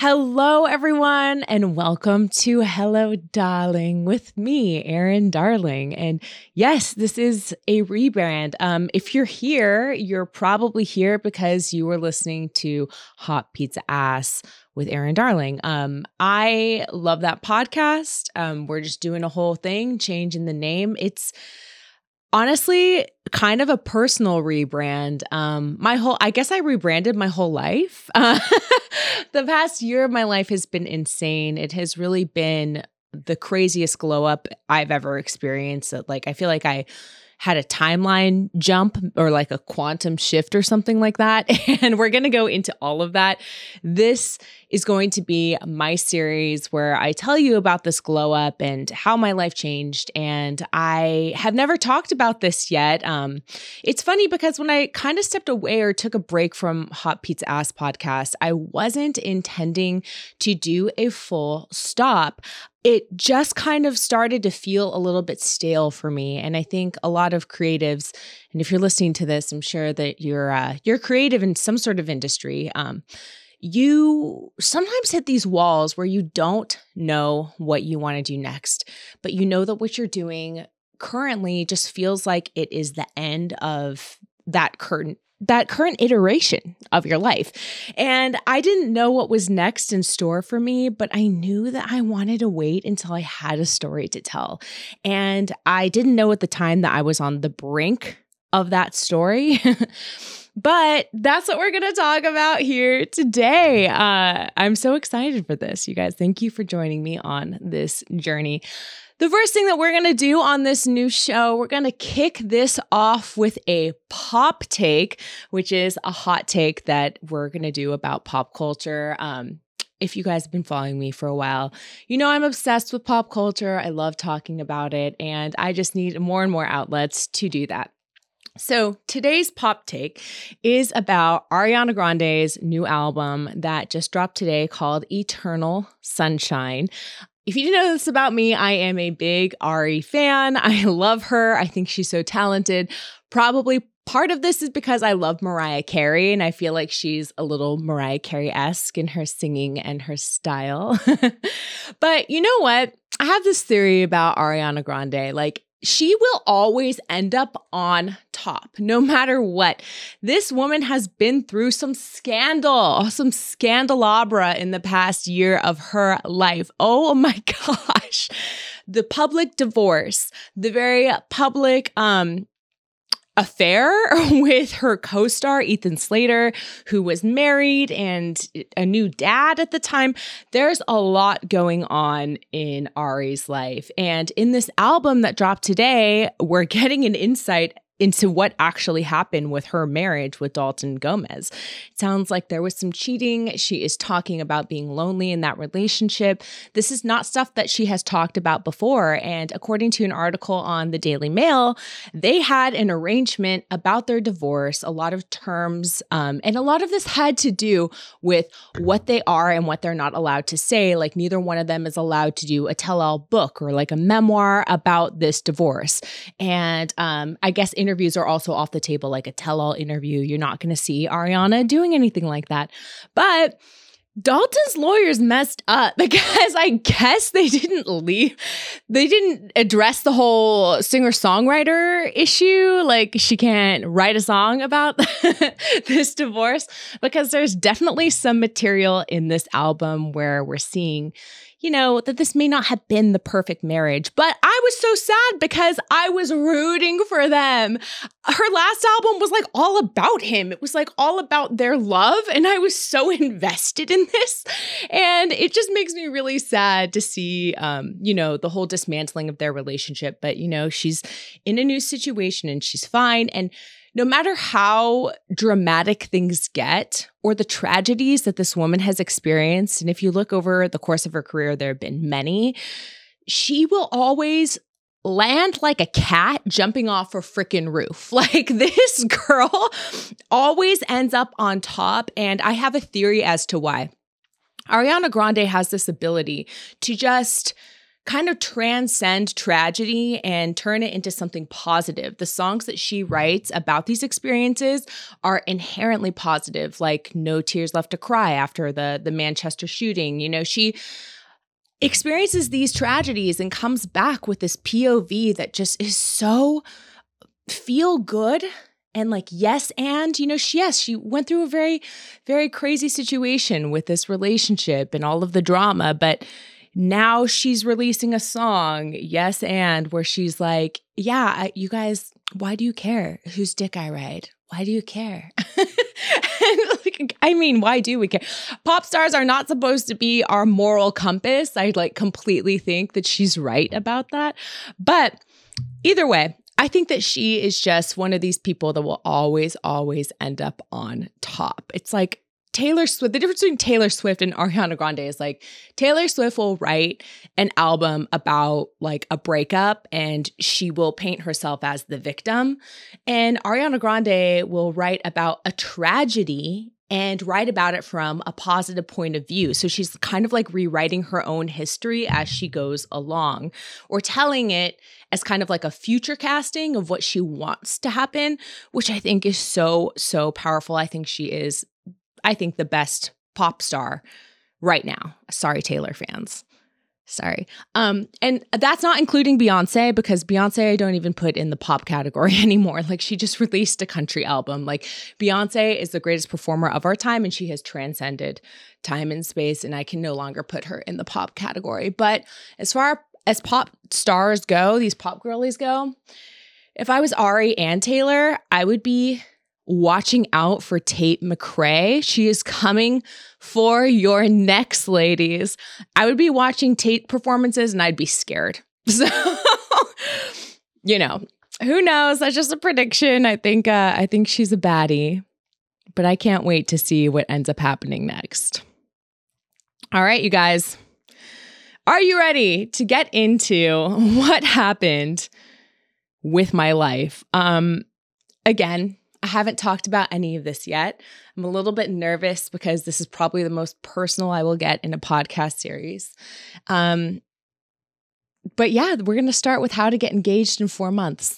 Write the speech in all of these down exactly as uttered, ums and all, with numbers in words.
Hello, everyone, and welcome to Hello, Darling with me, Erin Darling. And yes, this is a rebrand. Um, if you're here, you're probably here because you were listening to Hot Pizza Ass with Erin Darling. Um, I love that podcast. Um, we're just doing a whole thing, changing the name. It's honestly kind of a personal rebrand. Um, my whole, I guess I rebranded my whole life. Uh, the past year of my life has been insane. It has really been the craziest glow up I've ever experienced. Like, I feel like I had a timeline jump or like a quantum shift or something like that. And we're going to go into all of that. This is going to be my series where I tell you about this glow up and how my life changed. And I have never talked about this yet. Um, it's funny because when I kind of stepped away or took a break from Hot Pizza Ass podcast, I wasn't intending to do a full stop. It just kind of started to feel a little bit stale for me. And I think a lot of creatives, and if you're listening to this, I'm sure that you're uh, you're creative in some sort of industry. Um, you sometimes hit these walls where you don't know what you want to do next, but you know that what you're doing currently just feels like it is the end of that current that current iteration of your life. And I didn't know what was next in store for me, but I knew that I wanted to wait until I had a story to tell. And I didn't know at the time that I was on the brink of that story. But that's what we're going to talk about here today. Uh, I'm so excited for this, you guys. Thank you for joining me on this journey. The first thing that we're going to do on this new show, we're going to kick this off with a pop take, which is a hot take that we're going to do about pop culture. Um, if you guys have been following me for a while, you know I'm obsessed with pop culture. I love talking about it, and I just need more and more outlets to do that. So today's pop take is about Ariana Grande's new album that just dropped today called Eternal Sunshine. If you didn't know this about me, I am a big Ari fan. I love her. I think she's so talented. Probably part of this is because I love Mariah Carey, and I feel like she's a little Mariah Carey-esque in her singing and her style. But you know what? I have this theory about Ariana Grande. Like, she will always end up on top, no matter what. This woman has been through some scandal, some scandalabra in the past year of her life. Oh my gosh. The public divorce, the very public um, affair with her co-star, Ethan Slater, who was married and a new dad at the time. There's a lot going on in Ari's life. And in this album that dropped today, we're getting an insight into what actually happened with her marriage with Dalton Gomez. It sounds like there was some cheating. She is talking about being lonely in that relationship. This is not stuff that she has talked about before. And according to an article on the Daily Mail, they had an arrangement about their divorce, a lot of terms, um, and a lot of this had to do with what they are and what they're not allowed to say. Like, neither one of them is allowed to do a tell-all book or like a memoir about this divorce. And um, I guess interviews are also off the table, like a tell-all interview. You're not going to see Ariana doing anything like that. But Dalton's lawyers messed up because I guess they didn't leave. They didn't address the whole singer-songwriter issue. Like, she can't write a song about this divorce, because there's definitely some material in this album where we're seeing, you know, that this may not have been the perfect marriage. But I was so sad because I was rooting for them. Her last album was like all about him. It was like all about their love. And I was so invested in this. And it just makes me really sad to see, um, you know, the whole dismantling of their relationship. But, you know, she's in a new situation and she's fine. And no matter how dramatic things get or the tragedies that this woman has experienced, and if you look over the course of her career, there have been many, she will always land like a cat jumping off a freaking roof. Like, this girl always ends up on top. And I have a theory as to why. Ariana Grande has this ability to just kind of transcend tragedy and turn it into something positive. The songs that she writes about these experiences are inherently positive, like No Tears Left to Cry after the, the Manchester shooting. You know, she experiences these tragedies and comes back with this P O V that just is so feel good. And like, yes, and, you know, she, yes, she went through a very, very crazy situation with this relationship and all of the drama, but now she's releasing a song, Yes and, where she's like, yeah, I, you guys, why do you care whose dick I ride? Why do you care? And like, I mean, why do we care? Pop stars are not supposed to be our moral compass. I like completely think that she's right about that. But either way, I think that she is just one of these people that will always, always end up on top. It's like Taylor Swift, the difference between Taylor Swift and Ariana Grande is like Taylor Swift will write an album about like a breakup and she will paint herself as the victim. And Ariana Grande will write about a tragedy and write about it from a positive point of view. So she's kind of like rewriting her own history as she goes along, or telling it as kind of like a future casting of what she wants to happen, which I think is so, so powerful. I think she is I think the best pop star right now. Sorry, Taylor fans. Sorry. Um, and that's not including Beyonce, because Beyonce I don't even put in the pop category anymore. Like, she just released a country album. Like, Beyonce is the greatest performer of our time, and she has transcended time and space, and I can no longer put her in the pop category. But as far as pop stars go, these pop girlies go, if I was Ari and Taylor, I would be watching out for Tate McRae. She is coming for your necks, ladies. I would be watching Tate performances and I'd be scared. So, you know, who knows? That's just a prediction. I think uh, I think she's a baddie, but I can't wait to see what ends up happening next. All right, you guys. Are you ready to get into what happened with my life? Um, again, I haven't talked about any of this yet. I'm a little bit nervous because this is probably the most personal I will get in a podcast series. Um, but yeah, we're going to start with how to get engaged in four months.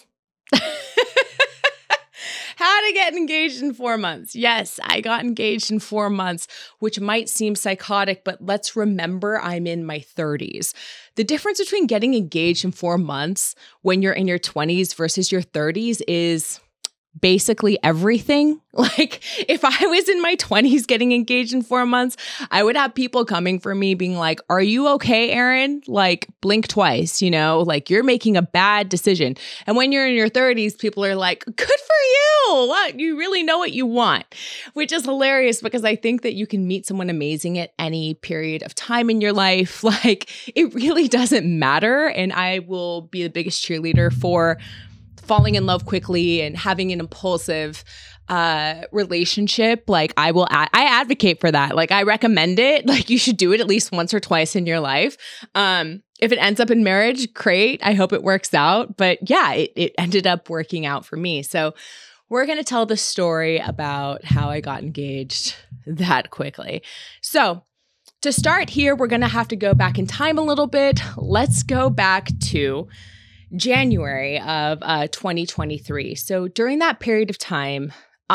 How to get engaged in four months. Yes, I got engaged in four months, which might seem psychotic, but let's remember I'm in my thirties. The difference between getting engaged in four months when you're in your twenties versus your thirties is basically everything. Like, if I was in my twenties getting engaged in four months, I would have people coming for me being like, are you okay, Erin? Like, blink twice, you know, like you're making a bad decision. And when you're in your thirties, people are like, good for you. What? You really know what you want, which is hilarious because I think that you can meet someone amazing at any period of time in your life. Like, it really doesn't matter. And I will be the biggest cheerleader for falling in love quickly and having an impulsive uh, relationship. Like, I will, ad- I advocate for that. Like, I recommend it. Like, you should do it at least once or twice in your life. Um, if it ends up in marriage, great. I hope it works out. But yeah, it, it ended up working out for me. So we're going to tell the story about how I got engaged that quickly. So to start here, we're going to have to go back in time a little bit. Let's go back to January of uh, twenty twenty-three. So during that period of time,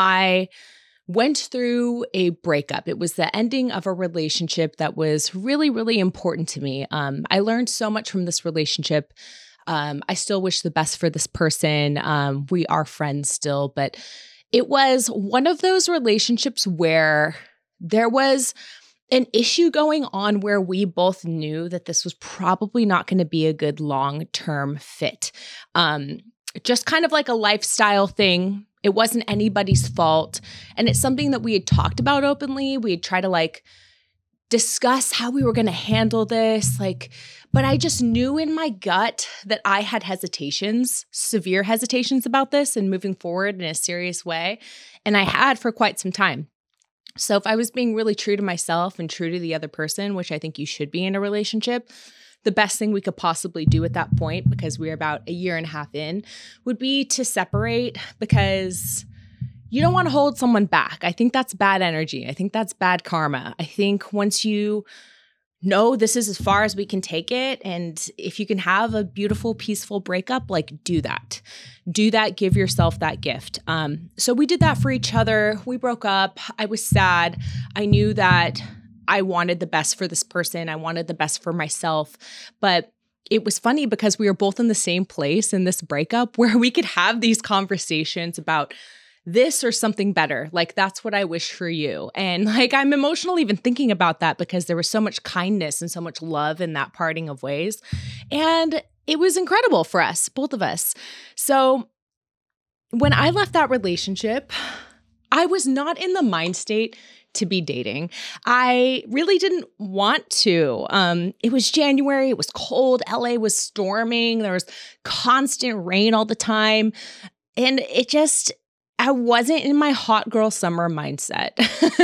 I went through a breakup. It was the ending of a relationship that was really, really important to me. Um, I learned so much from this relationship. Um, I still wish the best for this person. Um, we are friends still, but it was one of those relationships where there was an issue going on where we both knew that this was probably not going to be a good long-term fit. Um, just kind of like a lifestyle thing. It wasn't anybody's fault. And it's something that we had talked about openly. We had tried to like discuss how we were going to handle this. Like, but I just knew in my gut that I had hesitations, severe hesitations about this and moving forward in a serious way. And I had for quite some time. So if I was being really true to myself and true to the other person, which I think you should be in a relationship, the best thing we could possibly do at that point, because we're about a year and a half in, would be to separate, because you don't want to hold someone back. I think that's bad energy. I think that's bad karma. I think once you no, this is as far as we can take it. And if you can have a beautiful, peaceful breakup, like do that. Do that. Give yourself that gift. Um, so we did that for each other. We broke up. I was sad. I knew that I wanted the best for this person. I wanted the best for myself. But it was funny because we were both in the same place in this breakup where we could have these conversations about this or something better. Like, that's what I wish for you. And like, I'm emotional even thinking about that because there was so much kindness and so much love in that parting of ways. And it was incredible for us, both of us. So when I left that relationship, I was not in the mind state to be dating. I really didn't want to. Um, it was January. It was cold. L A was storming. There was constant rain all the time. And it just, I wasn't in my hot girl summer mindset.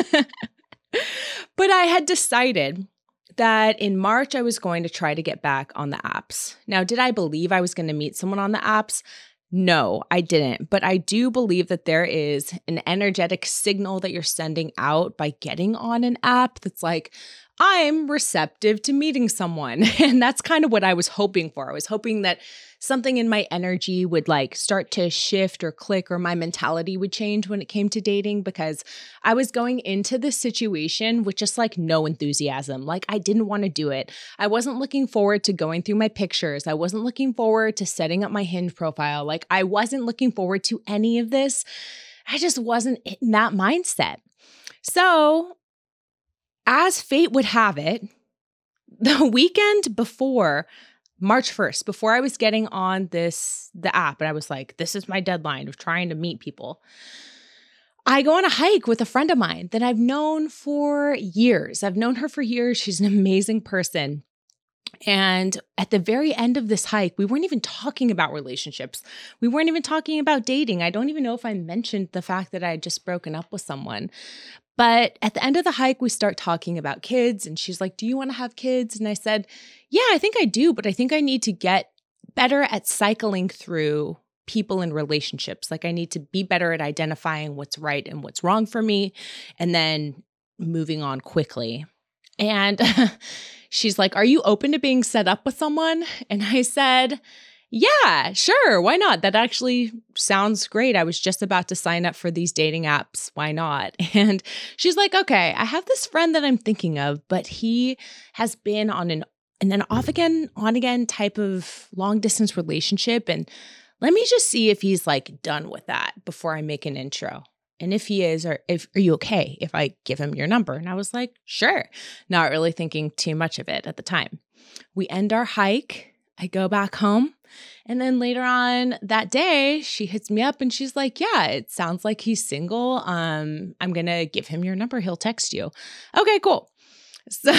But I had decided that in March, I was going to try to get back on the apps. Now, did I believe I was going to meet someone on the apps? No, I didn't. But I do believe that there is an energetic signal that you're sending out by getting on an app that's like, I'm receptive to meeting someone. And that's kind of what I was hoping for. I was hoping that something in my energy would like start to shift or click, or my mentality would change when it came to dating, because I was going into this situation with just like no enthusiasm. Like, I didn't want to do it. I wasn't looking forward to going through my pictures. I wasn't looking forward to setting up my Hinge profile. Like, I wasn't looking forward to any of this. I just wasn't in that mindset. So, as fate would have it, the weekend before March first, before I was getting on this, the app, and I was like, this is my deadline of trying to meet people, I go on a hike with a friend of mine that I've known for years. I've known her for years. She's an amazing person. And at the very end of this hike, we weren't even talking about relationships. We weren't even talking about dating. I don't even know if I mentioned the fact that I had just broken up with someone. But at the end of the hike, we start talking about kids, and she's like, do you want to have kids? And I said, yeah, I think I do, but I think I need to get better at cycling through people and relationships. Like, I need to be better at identifying what's right and what's wrong for me, and then moving on quickly. And she's like, are you open to being set up with someone? And I said, yeah, sure. Why not? That actually sounds great. I was just about to sign up for these dating apps. Why not? And she's like, okay, I have this friend that I'm thinking of, but he has been on an, an, an off again, on again type of long distance relationship. And let me just see if he's like done with that before I make an intro. And if he is, or if, are you okay if I give him your number? And I was like, sure. Not really thinking too much of it at the time. We end our hike. I go back home. And then later on that day, she hits me up and she's like, yeah, it sounds like he's single. Um, I'm going to give him your number. He'll text you. Okay, cool. So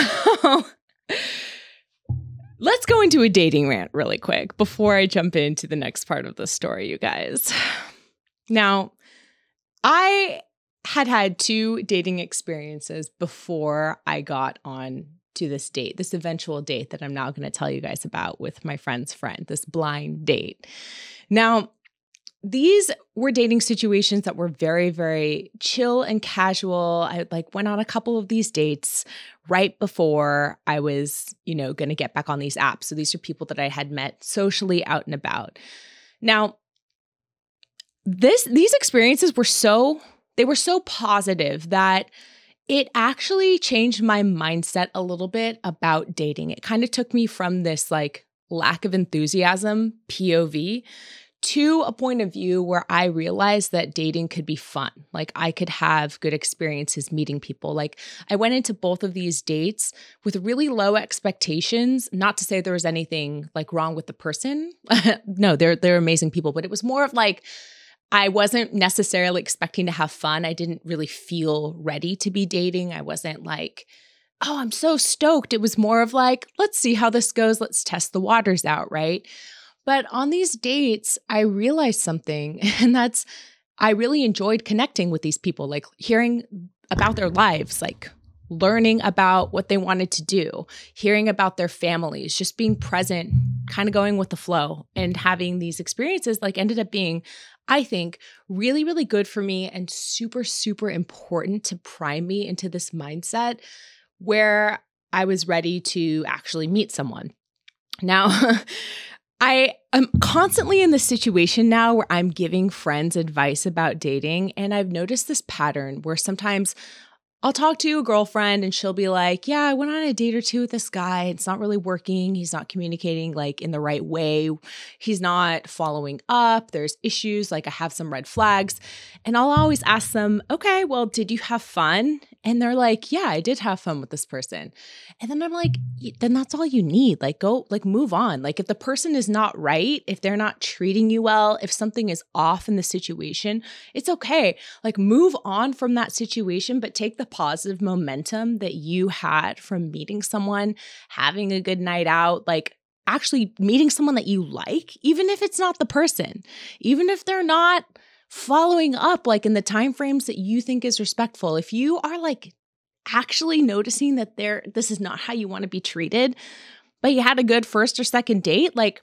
let's go into a dating rant really quick before I jump into the next part of the story, you guys. Now, I had had two dating experiences before I got on to this date, this eventual date that I'm now going to tell you guys about with my friend's friend, this blind date. Now, these were dating situations that were very, very chill and casual. I like went on a couple of these dates right before I was, you know, going to get back on these apps. So these are people that I had met socially out and about. Now, this these experiences were so, they were so positive that it actually changed my mindset a little bit about dating. It kind of took me from this like lack of enthusiasm P O V to a point of view where I realized that dating could be fun. Like, I could have good experiences meeting people. Like, I went into both of these dates with really low expectations. Not to say there was anything like wrong with the person. No, they're they're amazing people, but it was more of like, I wasn't necessarily expecting to have fun. I didn't really feel ready to be dating. I wasn't like, oh, I'm so stoked. It was more of like, let's see how this goes. Let's test the waters out, right? But on these dates, I realized something, and that's I really enjoyed connecting with these people, like hearing about their lives, like learning about what they wanted to do, hearing about their families, just being present, kind of going with the flow, and having these experiences like ended up being, I think, really, really good for me and super, super important to prime me into this mindset where I was ready to actually meet someone. Now, I am constantly in this situation now where I'm giving friends advice about dating, and I've noticed this pattern where sometimes I'll talk to a girlfriend and she'll be like, yeah, I went on a date or two with this guy. It's not really working. He's not communicating like in the right way. He's not following up. There's issues. Like I have some red flags. And I'll always ask them, okay, well, did you have fun? And they're like, yeah, I did have fun with this person. And then I'm like, then that's all you need. Like go, like move on. Like if the person is not right, if they're not treating you well, if something is off in the situation, it's okay. Like move on from that situation, but take the positive momentum that you had from meeting someone, having a good night out, like actually meeting someone that you like, even if it's not the person, even if they're not following up like in the timeframes that you think is respectful. If you are like actually noticing that they're this is not how you want to be treated, but you had a good first or second date, like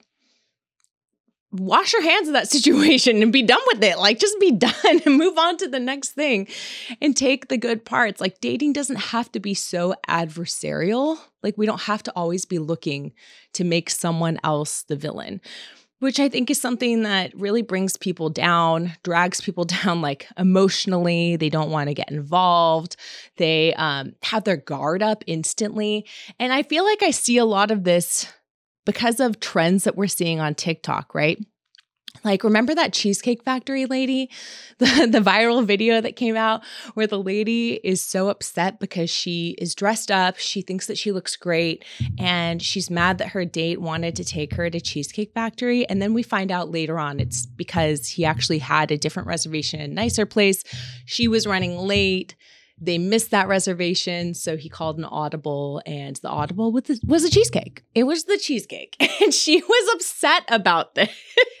wash your hands of that situation and be done with it. Like just be done and move on to the next thing and take the good parts. Like dating doesn't have to be so adversarial. Like we don't have to always be looking to make someone else the villain, which I think is something that really brings people down, drags people down like emotionally. They don't want to get involved. They um, have their guard up instantly. And I feel like I see a lot of this because of trends that we're seeing on TikTok, right? Like, remember that Cheesecake Factory lady, the, the viral video that came out where the lady is so upset because she is dressed up, she thinks that she looks great, and she's mad that her date wanted to take her to Cheesecake Factory. And then we find out later on it's because he actually had a different reservation in a nicer place. She was running late. They missed that reservation, so he called an audible, and the audible was, the, was a cheesecake. It was the cheesecake, and she was upset about this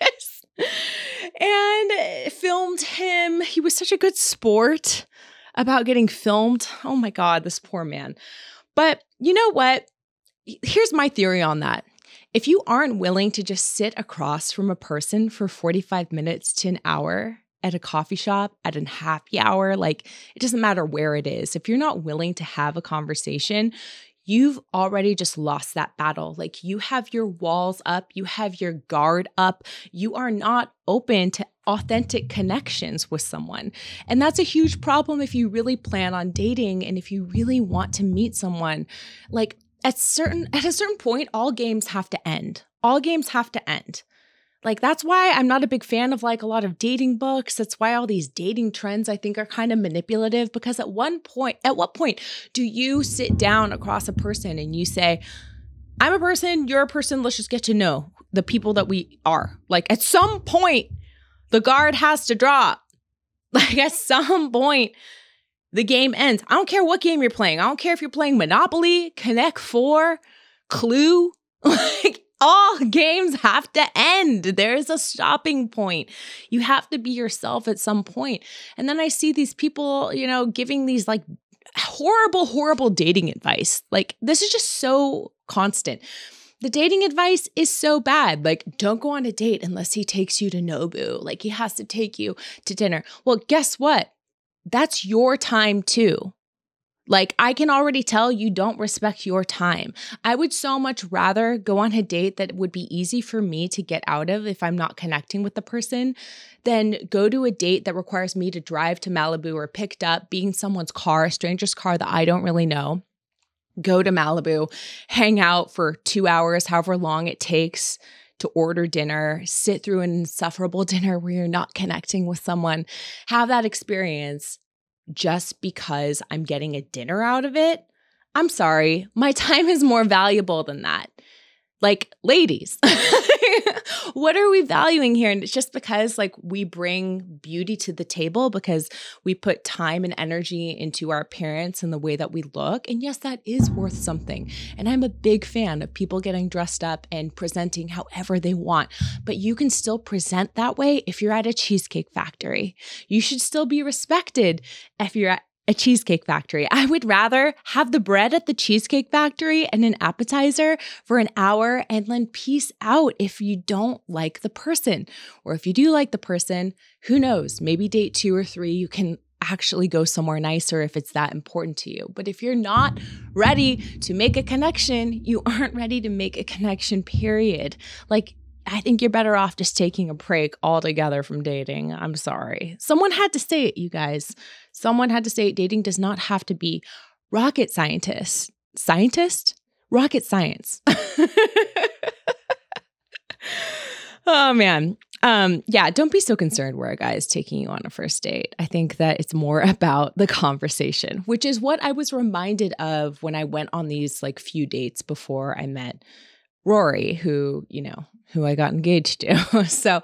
and filmed him. He was such a good sport about getting filmed. Oh my God, this poor man. But you know what? Here's my theory on that. If you aren't willing to just sit across from a person for forty-five minutes to an hour, at a coffee shop, at a happy hour, like it doesn't matter where it is. If you're not willing to have a conversation, you've already just lost that battle. Like you have your walls up, you have your guard up, you are not open to authentic connections with someone. And that's a huge problem if you really plan on dating and if you really want to meet someone. Like at certain at a certain point, all games have to end. All games have to end. Like, that's why I'm not a big fan of like a lot of dating books. That's why all these dating trends I think are kind of manipulative, because at one point, at what point do you sit down across a person and you say, I'm a person, you're a person, let's just get to know the people that we are. Like at some point, the guard has to drop. Like at some point, the game ends. I don't care what game you're playing. I don't care if you're playing Monopoly, Connect Four, Clue, like all games have to end. There is a stopping point. You have to be yourself at some point. And then I see these people, you know, giving these like horrible, horrible dating advice. Like this is just so constant. The dating advice is so bad. Like, don't go on a date unless he takes you to Nobu. Like he has to take you to dinner. Well, guess what? That's your time too. Like, I can already tell you don't respect your time. I would so much rather go on a date that would be easy for me to get out of if I'm not connecting with the person than go to a date that requires me to drive to Malibu or picked up, be in someone's car, a stranger's car that I don't really know, go to Malibu, hang out for two hours, however long it takes to order dinner, sit through an insufferable dinner where you're not connecting with someone, have that experience just because I'm getting a dinner out of it. I'm sorry, my time is more valuable than that. Like, ladies, what are we valuing here? And it's just because like we bring beauty to the table because we put time and energy into our appearance and the way that we look. And yes, that is worth something. And I'm a big fan of people getting dressed up and presenting however they want. But you can still present that way if you're at a Cheesecake Factory. You should still be respected if you're at a Cheesecake Factory. I would rather have the bread at the Cheesecake Factory and an appetizer for an hour and then peace out if you don't like the person. Or if you do like the person, who knows, maybe date two or three, you can actually go somewhere nicer if it's that important to you. But if you're not ready to make a connection, you aren't ready to make a connection, period. Like, I think you're better off just taking a break altogether from dating. I'm sorry. Someone had to say it, you guys. Someone had to say it. Dating does not have to be rocket scientist. Scientist? Rocket science. Oh, man. Um, yeah, don't be so concerned where a guy is taking you on a first date. I think that it's more about the conversation, which is what I was reminded of when I went on these like few dates before I met Rory, who, you know, who I got engaged to. So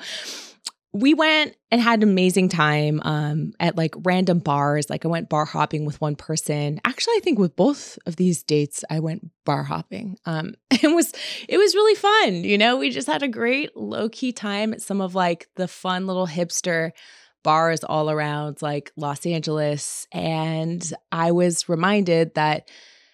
we went and had an amazing time um, at like random bars. Like I went bar hopping with one person. Actually, I think with both of these dates, I went bar hopping. Um, it was it was really fun. You know, we just had a great low key time at some of like the fun little hipster bars all around like Los Angeles. And I was reminded that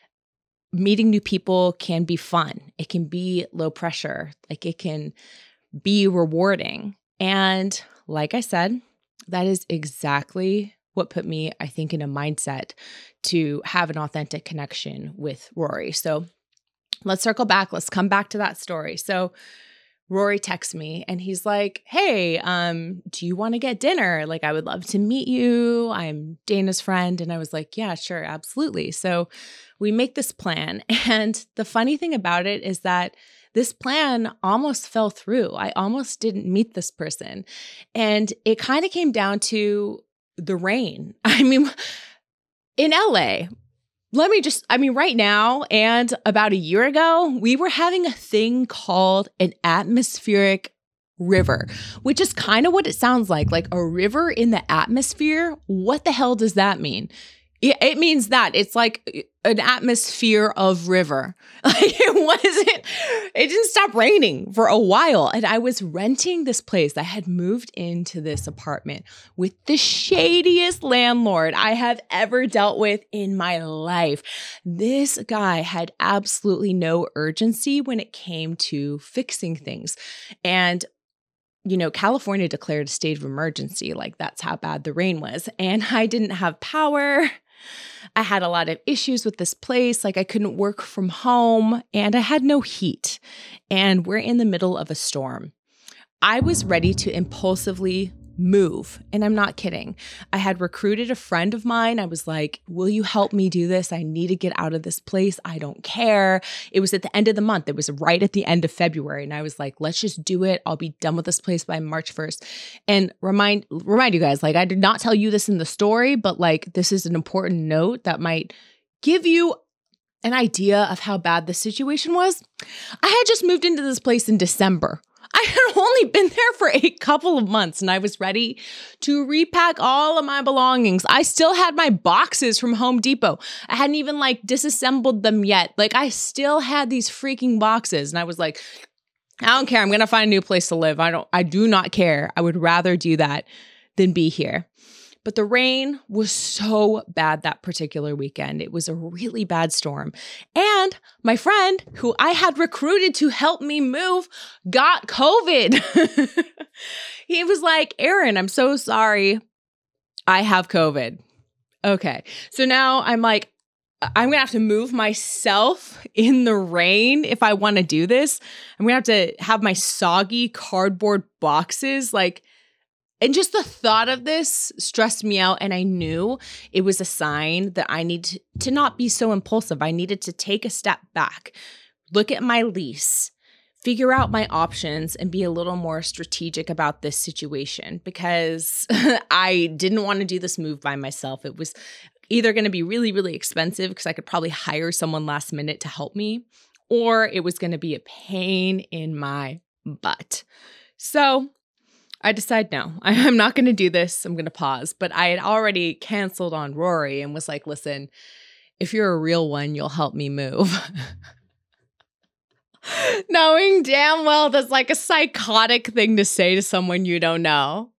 meeting new people can be fun. It can be low pressure. Like it can be rewarding. And like I said, that is exactly what put me, I think, in a mindset to have an authentic connection with Rory. So let's circle back. Let's come back to that story. So Rory texts me and he's like, hey, um, do you want to get dinner? Like, I would love to meet you. I'm Dana's friend. And I was like, yeah, sure, absolutely. So we make this plan. And the funny thing about it is that this plan almost fell through. I almost didn't meet this person. And it kind of came down to the rain. I mean, in L A, let me just, I mean, right now and about a year ago, we were having a thing called an atmospheric river, which is kind of what it sounds like, like a river in the atmosphere. What the hell does that mean? It means that it's like an atmosphere of river. Like it wasn't, it didn't stop raining for a while. And I was renting this place. I had moved into this apartment with the shadiest landlord I have ever dealt with in my life. This guy had absolutely no urgency when it came to fixing things. And you know, California declared a state of emergency. Like that's how bad the rain was. And I didn't have power. I had a lot of issues with this place. Like I couldn't work from home and I had no heat. And we're in the middle of a storm. I was ready to impulsively move. And I'm not kidding. I had recruited a friend of mine. I was like, will you help me do this? I need to get out of this place. I don't care. It was at the end of the month. It was right at the end of February. And I was like, let's just do it. I'll be done with this place by March first. And remind, remind you guys, like I did not tell you this in the story, but like this is an important note that might give you an idea of how bad the situation was. I had just moved into this place in December. I had only been there for a couple of months and I was ready to repack all of my belongings. I still had my boxes from Home Depot. I hadn't even like disassembled them yet. Like I still had these freaking boxes and I was like, I don't care. I'm going to find a new place to live. I don't, I do not care. I would rather do that than be here. But the rain was so bad that particular weekend. It was a really bad storm. And my friend, who I had recruited to help me move, got COVID. He was like, Erin, I'm so sorry. I have COVID. Okay. So now I'm like, I'm going to have to move myself in the rain if I want to do this. I'm going to have to have my soggy cardboard boxes like, and just the thought of this stressed me out. And I knew it was a sign that I need to, to not be so impulsive. I needed to take a step back, look at my lease, figure out my options, and be a little more strategic about this situation because I didn't want to do this move by myself. It was either going to be really, really expensive because I could probably hire someone last minute to help me, or it was going to be a pain in my butt. So I decide, no, I'm not going to do this. I'm going to pause. But I had already canceled on Rory and was like, listen, if you're a real one, you'll help me move. Knowing damn well that's like a psychotic thing to say to someone you don't know.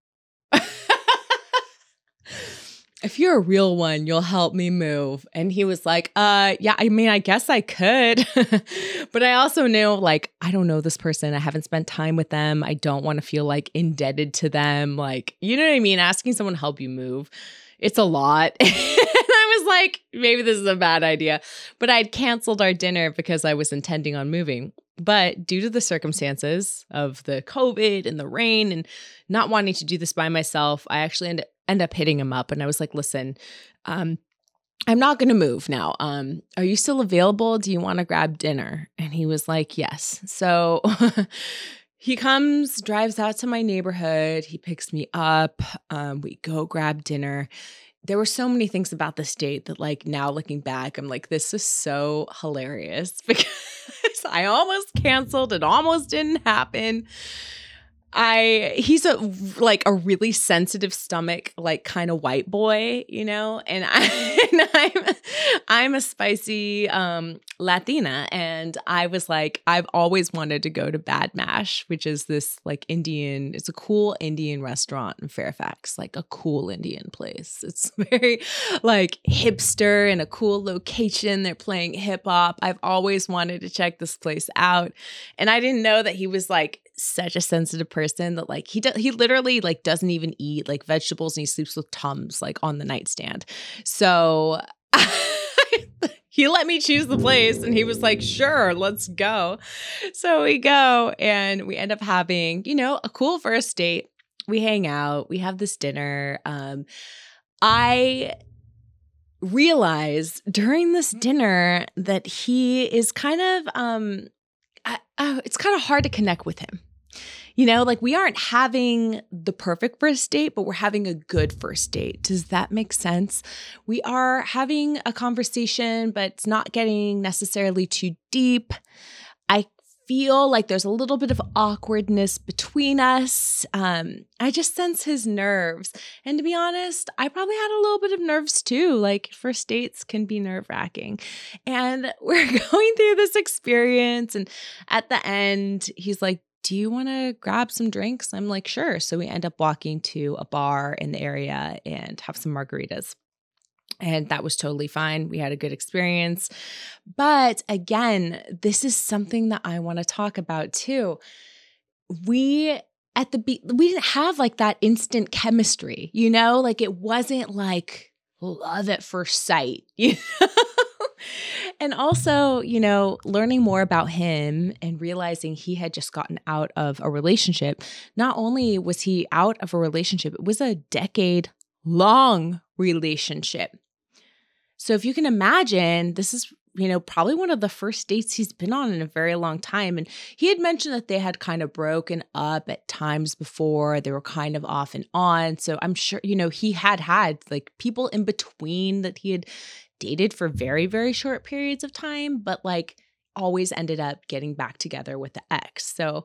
If you're a real one, you'll help me move. And he was like, uh, yeah, I mean, I guess I could. But I also knew, like, I don't know this person. I haven't spent time with them. I don't want to feel like indebted to them. Like, you know what I mean? Asking someone to help you move it's a lot. And I was like, maybe this is a bad idea. But I'd canceled our dinner because I was intending on moving. But due to the circumstances of the COVID and the rain and not wanting to do this by myself, I actually end, end up hitting him up. And I was like, listen, um, I'm not going to move now. Um, are you still available? Do you want to grab dinner? And he was like, yes. So he comes, drives out to my neighborhood. He picks me up. Um, we go grab dinner. There were so many things about this date that, like, now looking back, I'm like, this is so hilarious because I almost canceled. It almost didn't happen. I, he's a, like a really sensitive stomach, like kind of white boy, you know, and, I, and I'm, I'm a spicy um, Latina. And I was like, I've always wanted to go to Bad Mash, which is this like Indian, it's a cool Indian restaurant in Fairfax, like a cool Indian place. It's very like hipster and a cool location. They're playing hip hop. I've always wanted to check this place out. And I didn't know that he was like such a sensitive person that like he do- he literally like doesn't even eat like vegetables and he sleeps with Tums like on the nightstand. So he let me choose the place and he was like, sure, let's go. So we go and we end up having, you know, a cool first date. We hang out, we have this dinner. Um, I realize during this dinner that he is kind of, um, I, I, it's kind of hard to connect with him. You know, like we aren't having the perfect first date, but we're having a good first date. Does that make sense? We are having a conversation, but it's not getting necessarily too deep. I feel like there's a little bit of awkwardness between us. Um, I just sense his nerves. And to be honest, I probably had a little bit of nerves too. Like first dates can be nerve-wracking. And we're going through this experience. And at the end, he's like, do you want to grab some drinks? I'm like, sure. So we end up walking to a bar in the area and have some margaritas. And that was totally fine. We had a good experience. But again, this is something that I want to talk about too. We at the be- we didn't have like that instant chemistry, you know? Like it wasn't like love at first sight, you know? And also, you know, learning more about him and realizing he had just gotten out of a relationship. Not only was he out of a relationship, it was a decade long relationship. So if you can imagine, this is, you know, probably one of the first dates he's been on in a very long time. And he had mentioned that they had kind of broken up at times before. They were kind of off and on. So I'm sure, you know, he had had like people in between that he had dated for very, very short periods of time, but like always ended up getting back together with the ex. So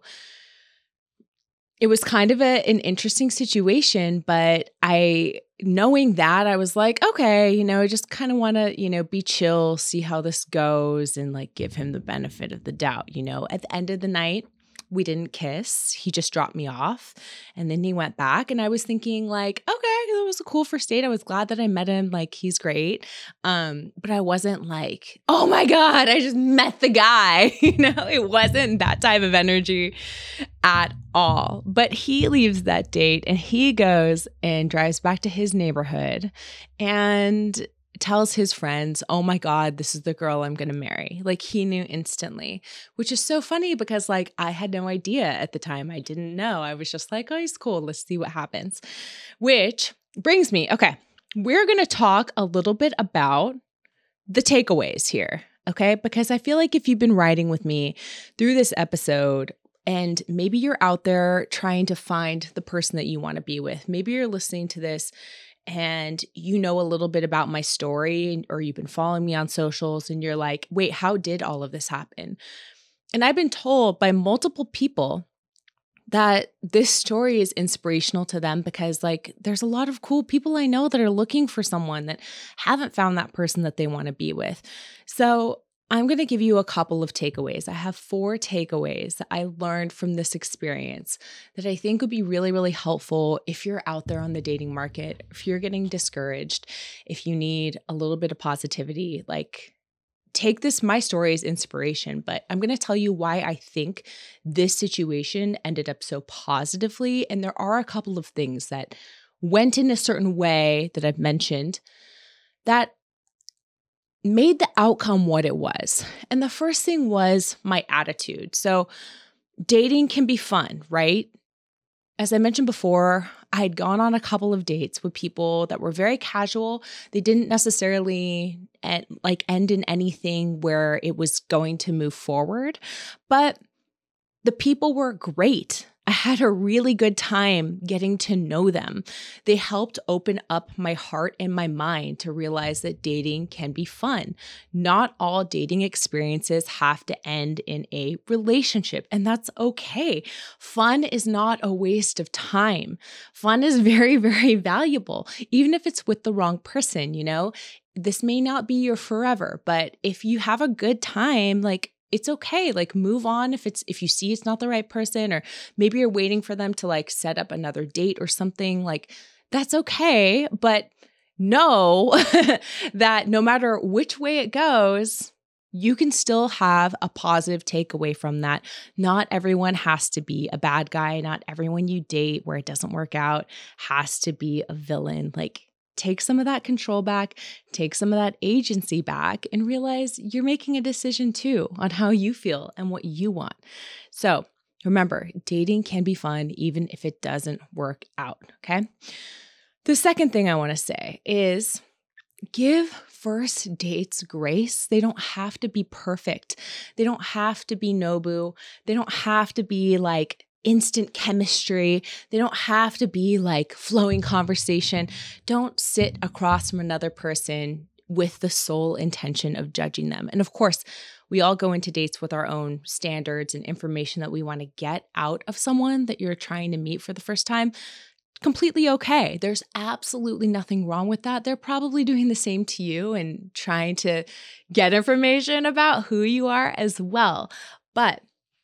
it was kind of a, an interesting situation, but I, knowing that, I was like, okay, you know, I just kind of want to, you know, be chill, see how this goes and like give him the benefit of the doubt. You know, at the end of the night, we didn't kiss. He just dropped me off and then he went back. And I was thinking like, okay, that was a cool first date. I was glad that I met him. Like he's great. Um, but I wasn't like, oh my God, I just met the guy. You know, it wasn't that type of energy at all. But he leaves that date and he goes and drives back to his neighborhood and tells his friends, oh my God, this is the girl I'm going to marry. Like he knew instantly, which is so funny because like I had no idea at the time. I didn't know. I was just like, oh, he's cool. Let's see what happens. Which brings me, okay, we're going to talk a little bit about the takeaways here, okay? Because I feel like if you've been riding with me through this episode, and maybe you're out there trying to find the person that you want to be with, maybe you're listening to this and you know a little bit about my story or you've been following me on socials and you're like, wait, how did all of this happen? And I've been told by multiple people that this story is inspirational to them because like there's a lot of cool people I know that are looking for someone that haven't found that person that they want to be with. So I'm going to give you a couple of takeaways. I have four takeaways that I learned from this experience that I think would be really, really helpful if you're out there on the dating market, if you're getting discouraged, if you need a little bit of positivity. Like, take this, my story, as inspiration, but I'm going to tell you why I think this situation ended up so positively. And there are a couple of things that went in a certain way that I've mentioned that made the outcome what it was. And the first thing was my attitude. So dating can be fun, right? As I mentioned before, I had gone on a couple of dates with people that were very casual. They didn't necessarily end, like end in anything where it was going to move forward, but the people were great. I had a really good time getting to know them. They helped open up my heart and my mind to realize that dating can be fun. Not all dating experiences have to end in a relationship, and that's okay. Fun is not a waste of time. Fun is very, very valuable, even if it's with the wrong person, you know? This may not be your forever, but if you have a good time, like, it's okay. Like, move on if it's if you see it's not the right person, or maybe you're waiting for them to like set up another date or something. Like, that's okay. But know that no matter which way it goes, you can still have a positive takeaway from that. Not everyone has to be a bad guy. Not everyone you date where it doesn't work out has to be a villain. Like, take some of that control back, take some of that agency back, and realize you're making a decision too on how you feel and what you want. So remember, dating can be fun even if it doesn't work out, okay? The second thing I want to say is give first dates grace. They don't have to be perfect. They don't have to be Nobu. They don't have to be like instant chemistry. They don't have to be like flowing conversation. Don't sit across from another person with the sole intention of judging them. And of course, we all go into dates with our own standards and information that we want to get out of someone that you're trying to meet for the first time. Completely okay. There's absolutely nothing wrong with that. They're probably doing the same to you and trying to get information about who you are as well. But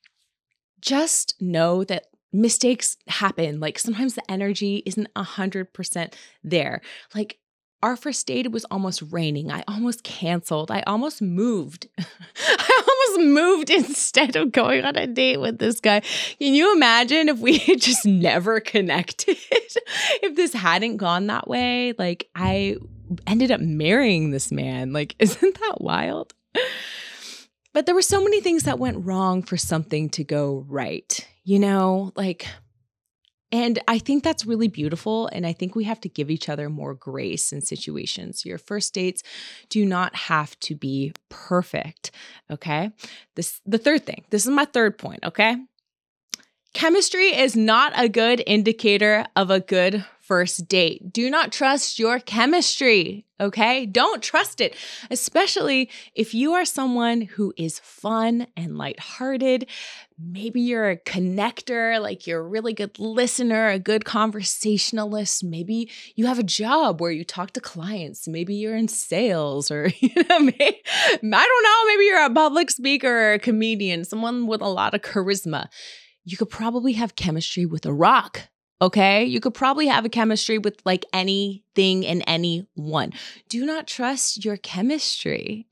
just know that mistakes happen. Like, sometimes the energy isn't one hundred percent there. Like, our first date, it was almost raining. I almost canceled. I almost moved. I almost moved instead of going on a date with this guy. Can you imagine if we had just never connected? If this hadn't gone that way, like, I ended up marrying this man. Like, isn't that wild? But there were so many things that went wrong for something to go right, you know, like, and I think that's really beautiful. And I think we have to give each other more grace in situations. Your first dates do not have to be perfect. Okay. This, the third thing, this is my third point. Okay. Chemistry is not a good indicator of a good first date. Do not trust your chemistry, okay? Don't trust it, especially if you are someone who is fun and lighthearted. Maybe you're a connector, like you're a really good listener, a good conversationalist. Maybe you have a job where you talk to clients. Maybe you're in sales, or you know, maybe, I don't know, maybe you're a public speaker or a comedian, someone with a lot of charisma. You could probably have chemistry with a rock, okay? You could probably have a chemistry with like anything and anyone. Do not trust your chemistry.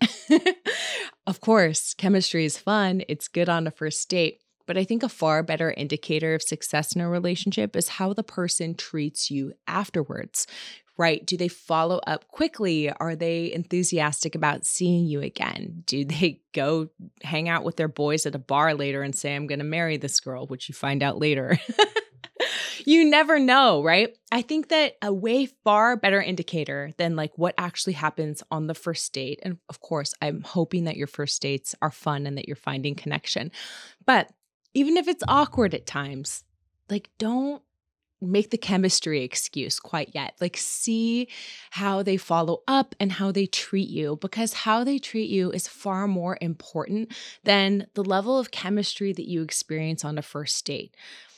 Of course, chemistry is fun. It's good on a first date. But I think a far better indicator of success in a relationship is how the person treats you afterwards, right? Do they follow up quickly? Are they enthusiastic about seeing you again? Do they go hang out with their boys at a bar later and say, I'm going to marry this girl, which you find out later? You never know, right? I think that a way far better indicator than like what actually happens on the first date. And of course, I'm hoping that your first dates are fun and that you're finding connection. But even if it's awkward at times, like, don't make the chemistry excuse quite yet. Like, see how they follow up and how they treat you, because how they treat you is far more important than the level of chemistry that you experience on a first date.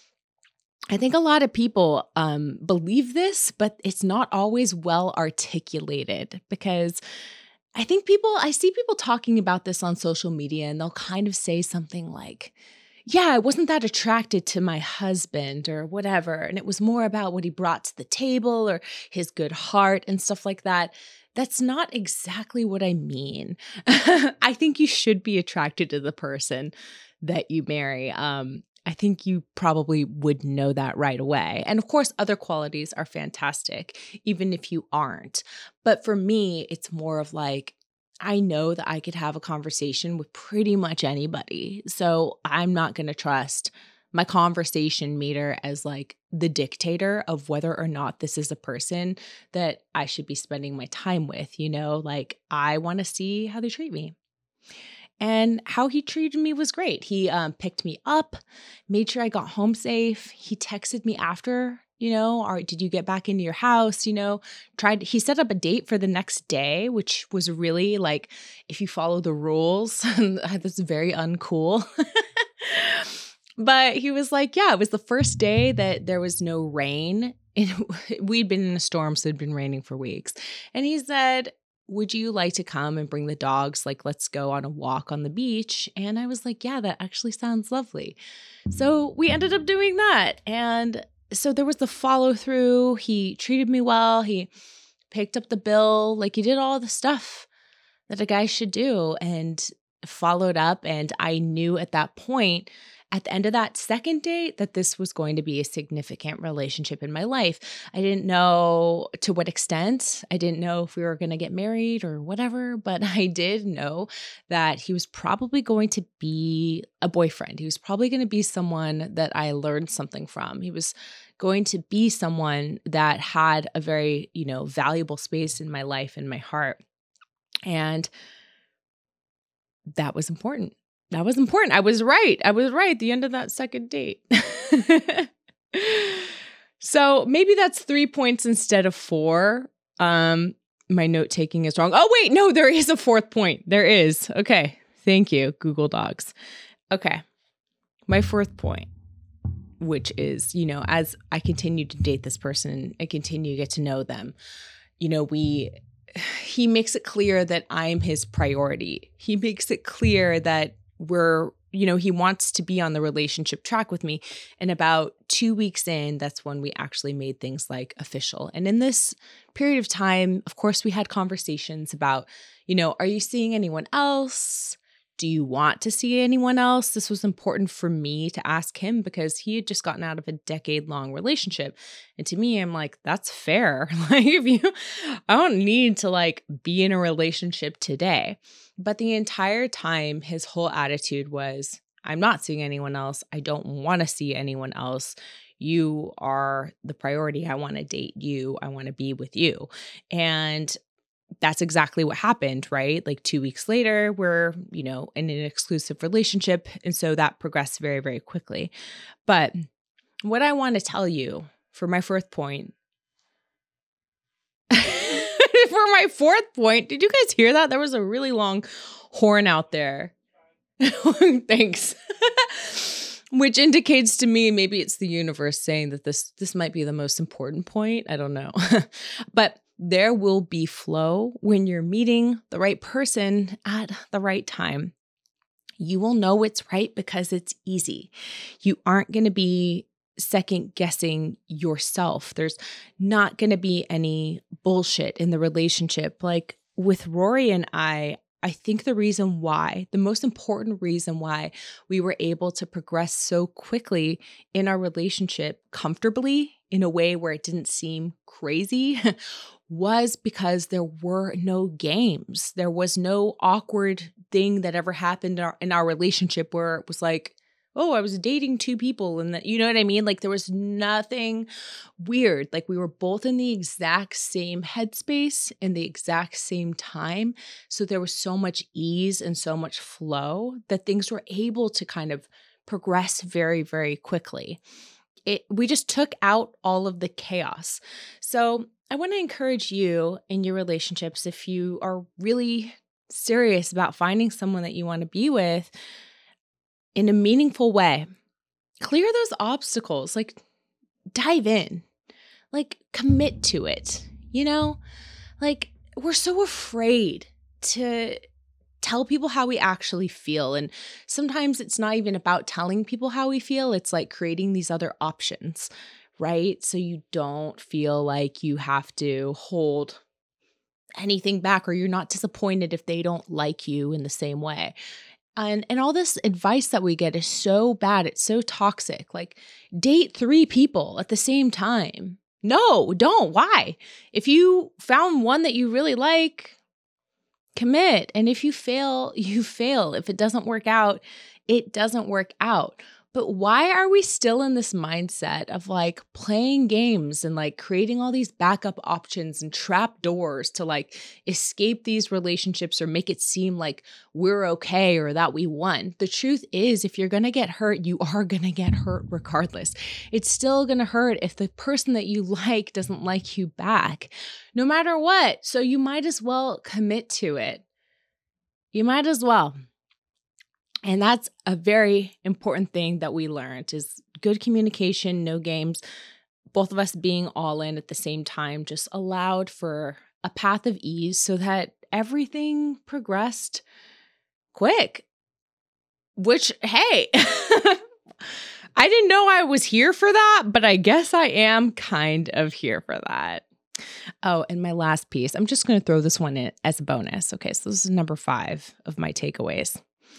I think a lot of people um, believe this, but it's not always well articulated, because I think people, I see people talking about this on social media, and they'll kind of say something like, yeah, I wasn't that attracted to my husband or whatever, and it was more about what he brought to the table or his good heart and stuff like that. That's not exactly what I mean. I think you should be attracted to the person that you marry. Um, I think you probably would know that right away. And of course, other qualities are fantastic, even if you aren't. But for me, it's more of like, I know that I could have a conversation with pretty much anybody. So I'm not going to trust my conversation meter as like the dictator of whether or not this is a person that I should be spending my time with. You know, like I want to see how they treat me. And how he treated me was great. He um, picked me up, made sure I got home safe. He texted me after, you know, all right, did you get back into your house? You know, tried, he set up a date for the next day, which was really like, if you follow the rules, that's very uncool. But he was like, yeah, it was the first day that there was no rain. And we'd been in a storm, so it'd been raining for weeks. And he said, would you like to come and bring the dogs? Like, let's go on a walk on the beach. And I was like, yeah, that actually sounds lovely. So we ended up doing that. And so there was the follow through. He treated me well. He picked up the bill. Like, he did all the stuff that a guy should do and followed up. And I knew at that point, at the end of that second date, that this was going to be a significant relationship in my life. I didn't know to what extent. I didn't know if we were going to get married or whatever, but I did know that he was probably going to be a boyfriend. He was probably going to be someone that I learned something from. He was going to be someone that had a very, you know, valuable space in my life and my heart. And that was important. That was important. I was right. I was right at the end of that second date. So maybe that's three points instead of four. Um, my note taking is wrong. Oh, wait, no, there is a fourth point. There is. Okay. Thank you, Google Docs. Okay. My fourth point, which is, you know, as I continue to date this person, I continue to get to know them, you know, we, he makes it clear that I'm his priority. He makes it clear that we're, you know, he wants to be on the relationship track with me. And about two weeks in, that's when we actually made things like official. And in this period of time, of course, we had conversations about, you know, are you seeing anyone else? Do you want to see anyone else? This was important for me to ask him because he had just gotten out of a decade-long relationship. And to me, I'm like, that's fair. Like, if you, I don't need to like be in a relationship today. But the entire time, his whole attitude was, I'm not seeing anyone else. I don't want to see anyone else. You are the priority. I want to date you. I want to be with you. And that's exactly what happened, right? Like two weeks later, we're, you know, in an exclusive relationship. And so that progressed very, very quickly. But what I want to tell you for my fourth point, for my fourth point, did you guys hear that? There was a really long horn out there. Thanks. Which indicates to me, maybe it's the universe saying that this, this might be the most important point. I don't know. But there will be flow when you're meeting the right person at the right time. You will know it's right because it's easy. You aren't going to be second guessing yourself. There's not going to be any bullshit in the relationship. Like with Rory and I, I think the reason why, the most important reason why we were able to progress so quickly in our relationship comfortably in a way where it didn't seem crazy was because there were no games. There was no awkward thing that ever happened in our, in our relationship where it was like, oh, I was dating two people and that, you know what I mean? Like there was nothing weird. Like we were both in the exact same headspace in the exact same time. So there was so much ease and so much flow that things were able to kind of progress very, very quickly. It, we just took out all of the chaos. So I want to encourage you in your relationships, if you are really serious about finding someone that you want to be with in a meaningful way, clear those obstacles, like dive in, like commit to it, you know, like we're so afraid to tell people how we actually feel. And sometimes it's not even about telling people how we feel. It's like creating these other options, right? So you don't feel like you have to hold anything back or you're not disappointed if they don't like you in the same way. And and all this advice that we get is so bad. It's so toxic. Like, date three people at the same time. No, don't. Why? If you found one that you really like, commit. And if you fail, you fail. If it doesn't work out, it doesn't work out. But why are we still in this mindset of like playing games and like creating all these backup options and trap doors to like escape these relationships or make it seem like we're okay or that we won? The truth is, if you're going to get hurt, you are going to get hurt regardless. It's still going to hurt if the person that you like doesn't like you back, no matter what. So you might as well commit to it. You might as well. And that's a very important thing that we learned is good communication, no games. Both of us being all in at the same time just allowed for a path of ease so that everything progressed quick. Which, hey, I didn't know I was here for that, but I guess I am kind of here for that. Oh, and my last piece, I'm just going to throw this one in as a bonus. Okay, so this is number five of my takeaways.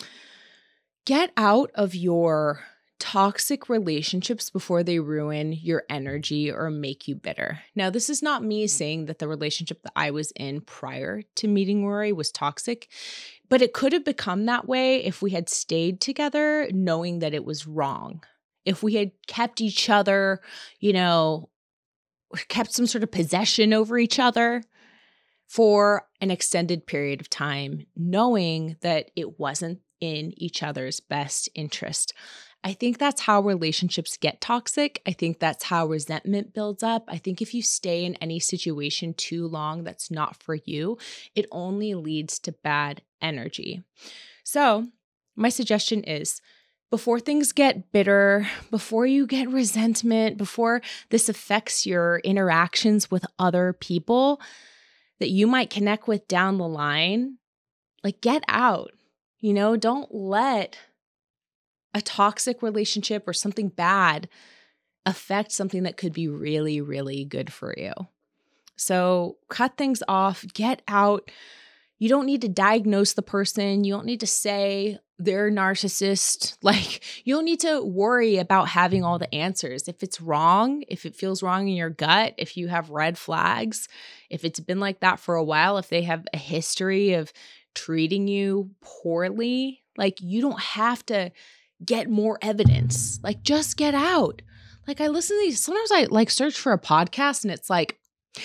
Get out of your toxic relationships before they ruin your energy or make you bitter. Now, this is not me saying that the relationship that I was in prior to meeting Rory was toxic, but it could have become that way if we had stayed together knowing that it was wrong. If we had kept each other, you know, kept some sort of possession over each other for an extended period of time, knowing that it wasn't in each other's best interest. I think that's how relationships get toxic. I think that's how resentment builds up. I think if you stay in any situation too long that's not for you, it only leads to bad energy. So my suggestion is, before things get bitter, before you get resentment, before this affects your interactions with other people that you might connect with down the line, like, get out. You know, don't let a toxic relationship or something bad affect something that could be really, really good for you. So cut things off, get out. You don't need to diagnose the person. You don't need to say they're a narcissist. Like, you don't need to worry about having all the answers. If it's wrong, if it feels wrong in your gut, if you have red flags, if it's been like that for a while, if they have a history of treating you poorly, like, you don't have to get more evidence. Like, just get out. Like, I listen to these, sometimes I like search for a podcast and it's like,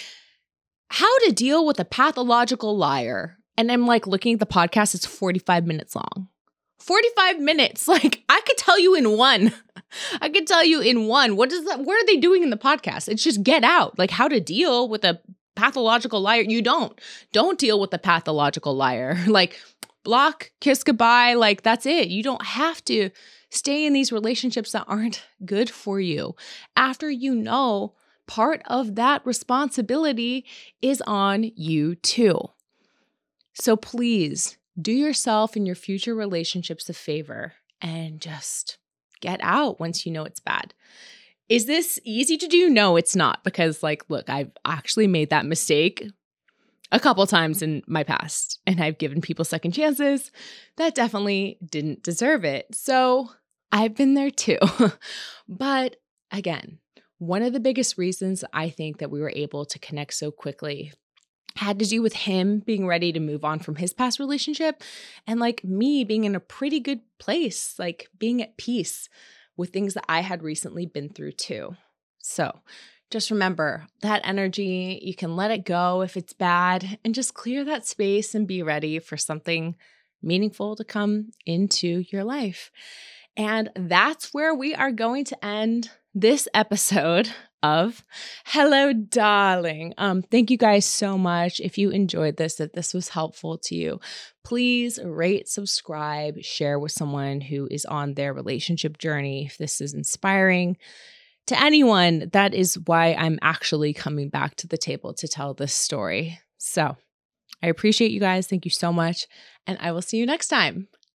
how to deal with a pathological liar. And I'm like looking at the podcast, it's forty-five minutes long. forty-five minutes. Like, I could tell you in one. I could tell you in one. What is that? What are they doing in the podcast? It's just get out. Like, how to deal with a pathological liar. You don't. Don't deal with the pathological liar. Like, block, kiss goodbye. Like, that's it. You don't have to stay in these relationships that aren't good for you. After you know part of that responsibility is on you too. So please do yourself and your future relationships a favor and just get out once you know it's bad. Is this easy to do? No, it's not. Because, like, look, I've actually made that mistake a couple times in my past, and I've given people second chances that definitely didn't deserve it. So I've been there too. But again, one of the biggest reasons I think that we were able to connect so quickly had to do with him being ready to move on from his past relationship and like me being in a pretty good place, like being at peace with things that I had recently been through too. So just remember that energy, you can let it go if it's bad and just clear that space and be ready for something meaningful to come into your life. And that's where we are going to end this episode of Hello, Darling. Um, thank you guys so much. If you enjoyed this, if this was helpful to you, please rate, subscribe, share with someone who is on their relationship journey. If this is inspiring to anyone, that is why I'm actually coming back to the table to tell this story. So I appreciate you guys. Thank you so much. And I will see you next time.